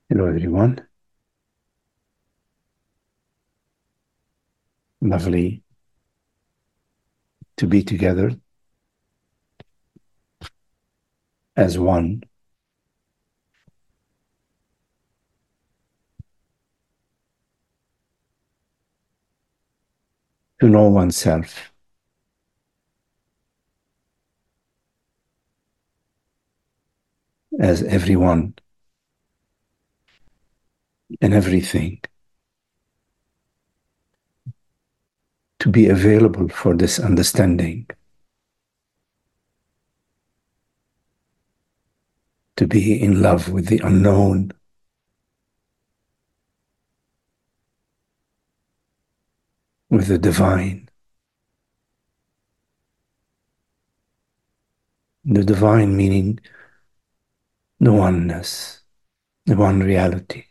Hello, everyone. Lovely to be together as one, to know oneself as everyone and everything, to be available for this understanding, to be in love with the unknown, with the divine. The divine meaning the oneness, the one reality,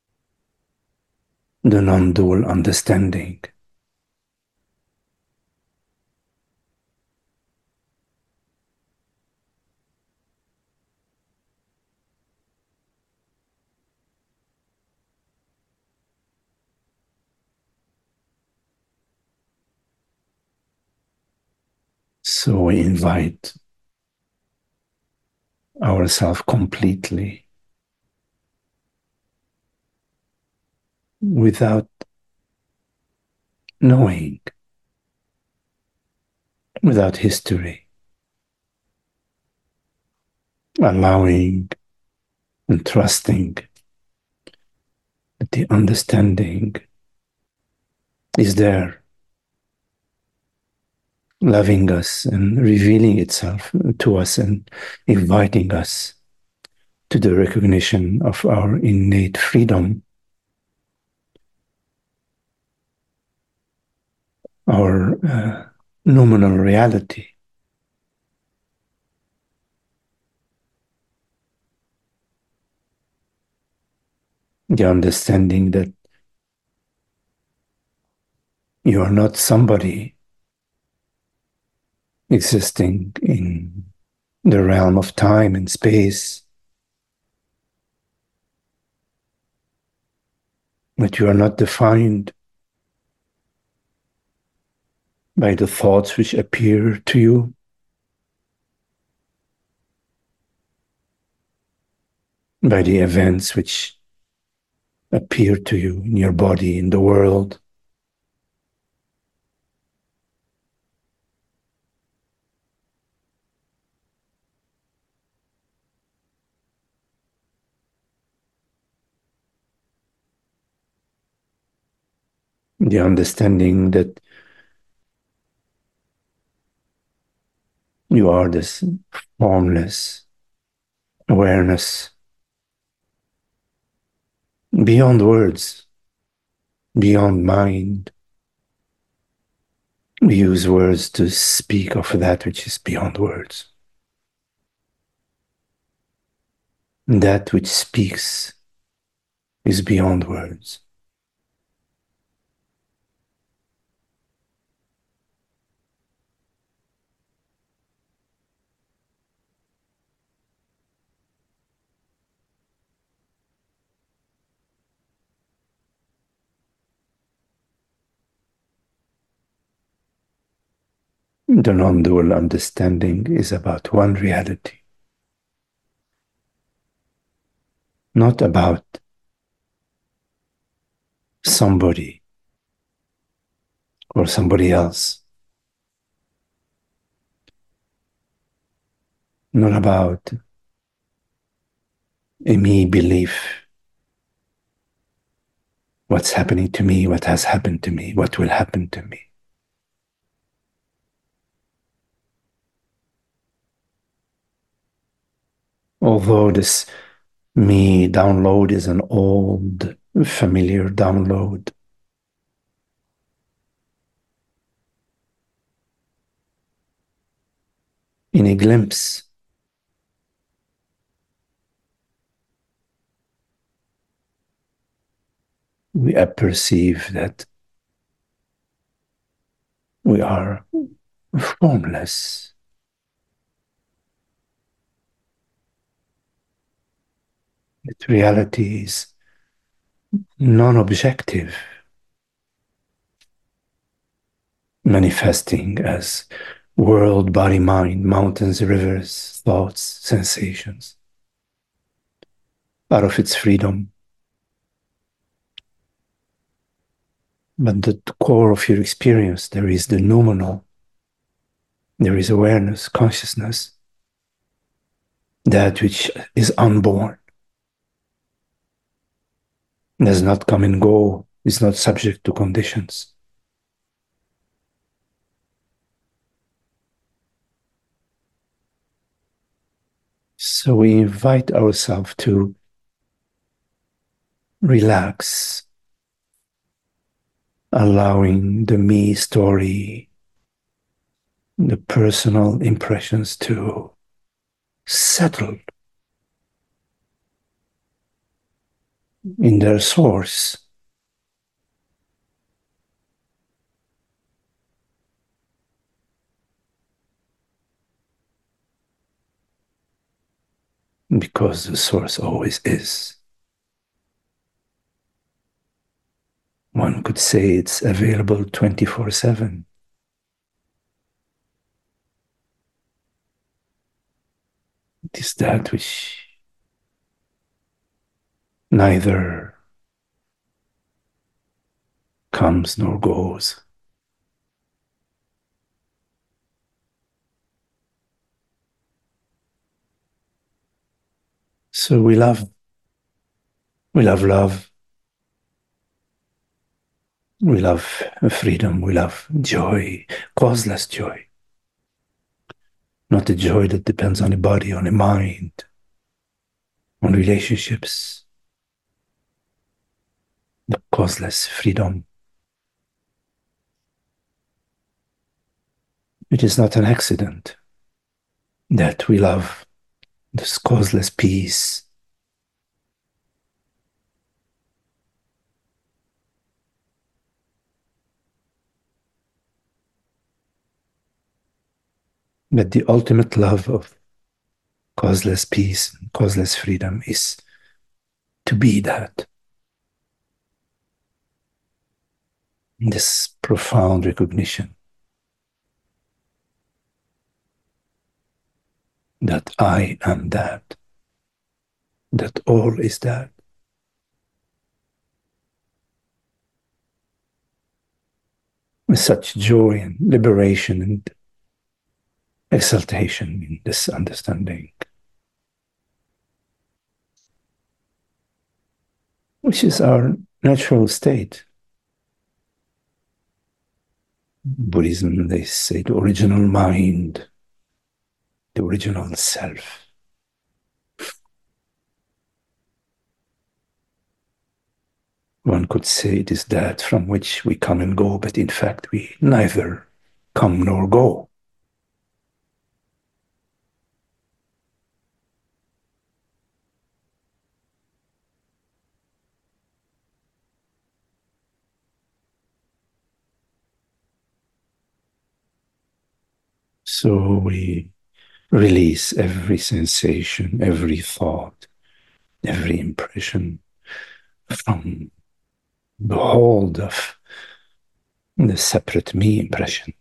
the non-dual understanding. So we invite ourselves completely without knowing, without history, allowing and trusting that the understanding is there, loving us and revealing itself to us and inviting us to the recognition of our innate freedom, our nominal reality, the understanding that you are not somebody existing in the realm of time and space, that you are not defined by the thoughts which appear to you, by the events which appear to you in your body, in the world. The understanding that you are this formless awareness beyond words, beyond mind. We use words to speak of that which is beyond words. That which speaks is beyond words. The non-dual understanding is about one reality, not about somebody or somebody else, not about a me belief, what's happening to me, what has happened to me, what will happen to me. Although this me download is an old, familiar download, in a glimpse, we perceive that we are formless, that reality is non-objective, manifesting as world, body, mind, mountains, rivers, thoughts, sensations, out of its freedom. But at the core of your experience, there is the noumenal, there is awareness, consciousness, that which is unborn, does not come and go, is not subject to conditions. So we invite ourselves to relax, allowing the me story, the personal impressions to settle in their source, because the source always is. One could say it's available 24/7. It is that which neither comes nor goes. So we love love, we love freedom, we love joy, causeless joy, not a joy that depends on a body, on a mind, on relationships, the causeless freedom. It is not an accident that we love this causeless peace, but the ultimate love of causeless peace and causeless freedom is to be that. This profound recognition that I am that all is that. With such joy and liberation and exaltation in this understanding, which is our natural state. Buddhism, they say the original mind, the original self. One could say it is that from which we come and go, but in fact, we neither come nor go. So we release every sensation, every thought, every impression from the hold of the separate me impression.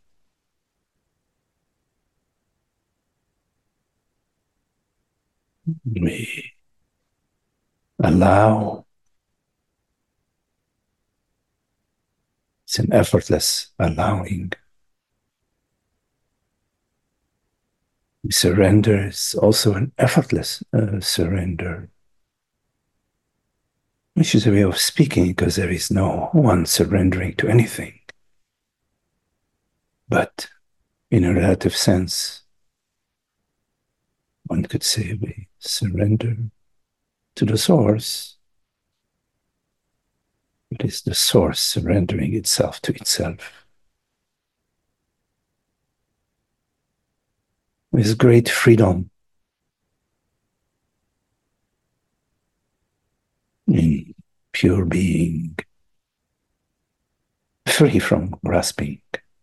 We allow, it's an effortless allowing. Surrender is also an effortless surrender, which is a way of speaking because there is no one surrendering to anything. But in a relative sense, one could say we surrender to the source. It is the source surrendering itself to itself with great freedom in pure being, free from grasping,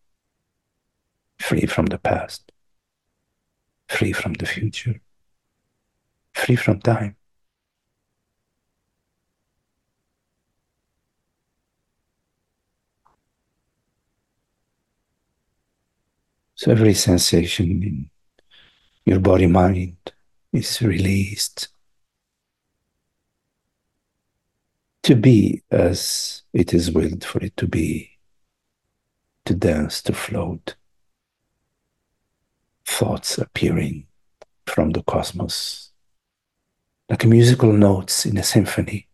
free from the past, free from the future, free from time. So every sensation in your body mind is released to be as it is willed for it to be, to dance, to float, thoughts appearing from the cosmos, like musical notes in a symphony.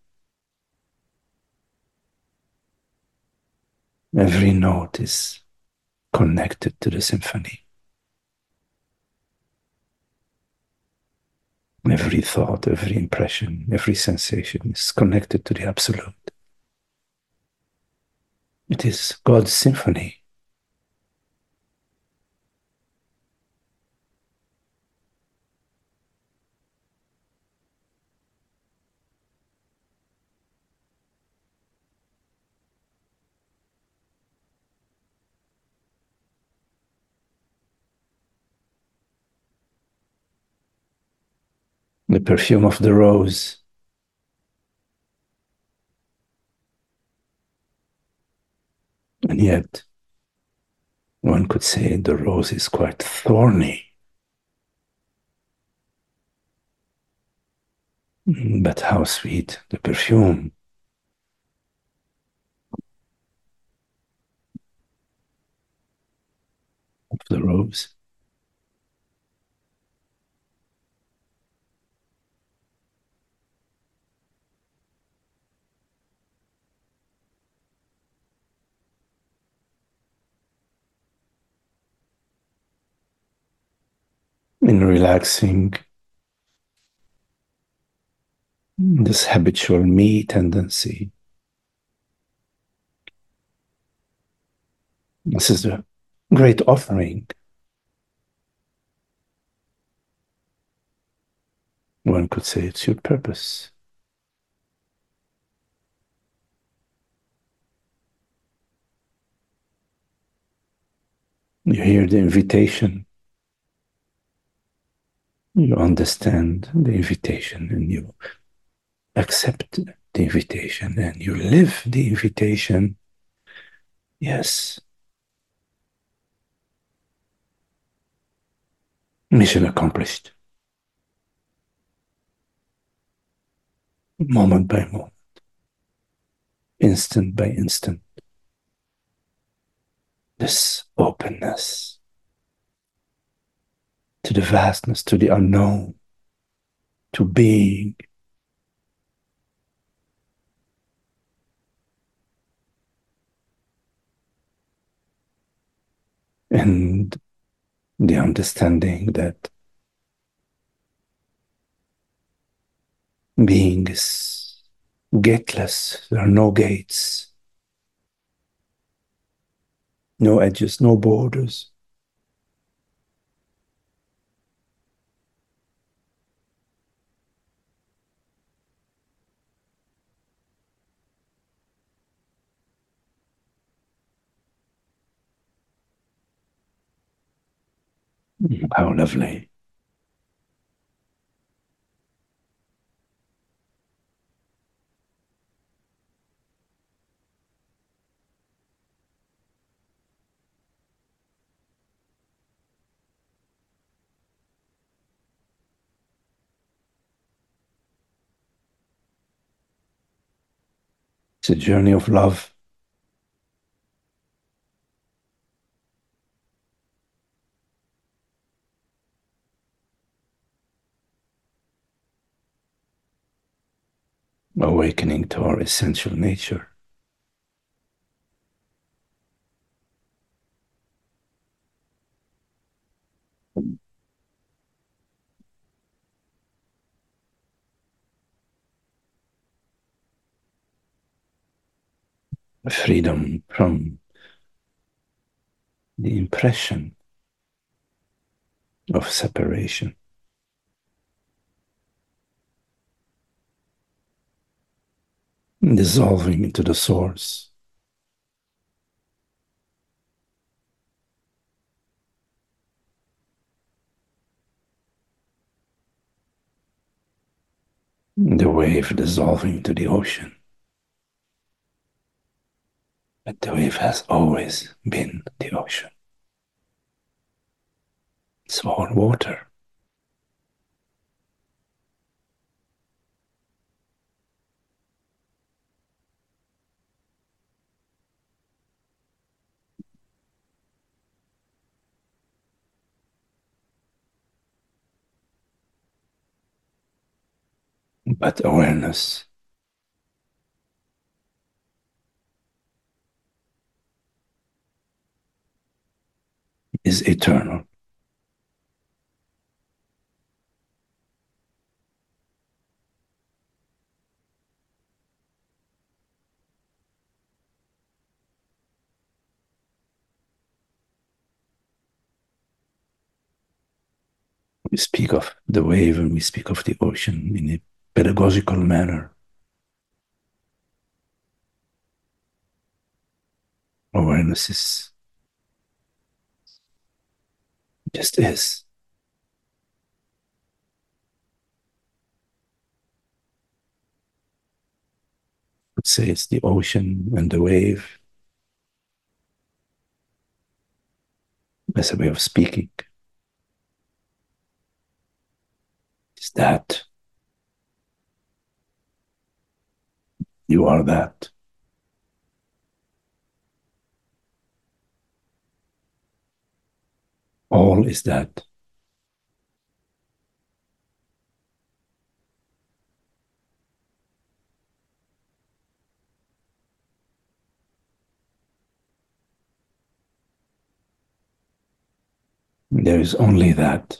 Every note is connected to the symphony. Every thought, every impression, every sensation is connected to the Absolute. It is God's symphony. The perfume of the rose, and yet one could say the rose is quite thorny. But how sweet the perfume of the rose. In relaxing this habitual me tendency, this is a great offering. One could say it's your purpose. You hear the invitation, you understand the invitation, and you accept the invitation, and you live the invitation. Yes, mission accomplished, moment by moment, instant by instant. This openness to the vastness, to the unknown, to being. And the understanding that being is gateless, there are no gates, no edges, no borders. How lovely. It's a journey of love. Awakening to our essential nature. Freedom from the impression of separation. Dissolving into the source. The wave dissolving into the ocean. But the wave has always been the ocean. It's all water. But awareness is eternal. We speak of the wave and we speak of the ocean in a pedagogical manner. Awareness is just is. Would say it's the ocean and the wave as a way of speaking. Is that you are that. All is that. There is only that.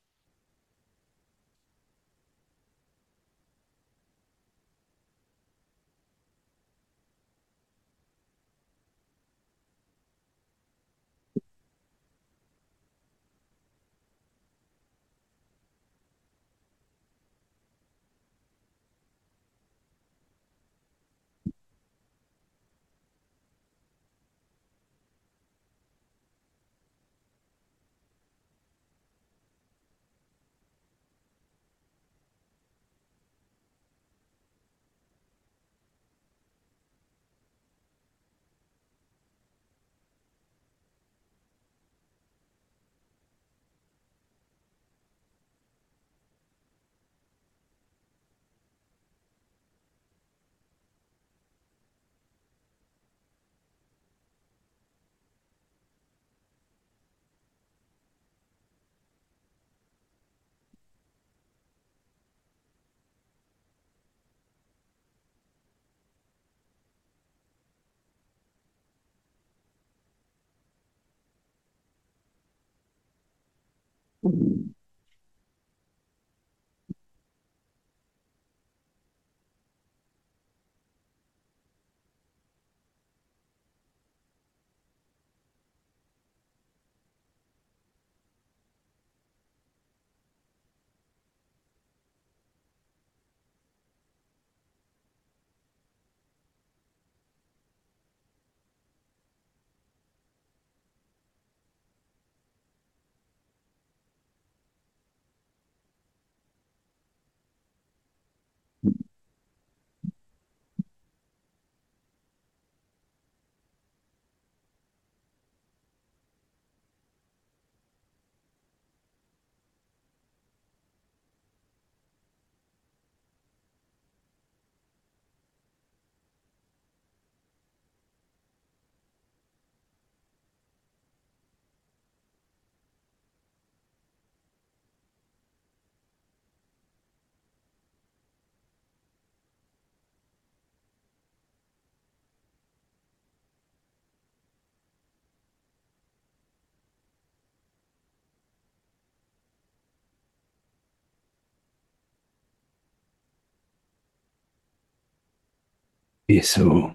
Yeah, so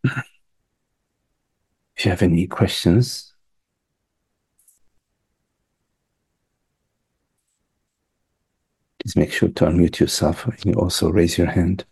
if you have any questions, please make sure to unmute yourself and you also raise your hand.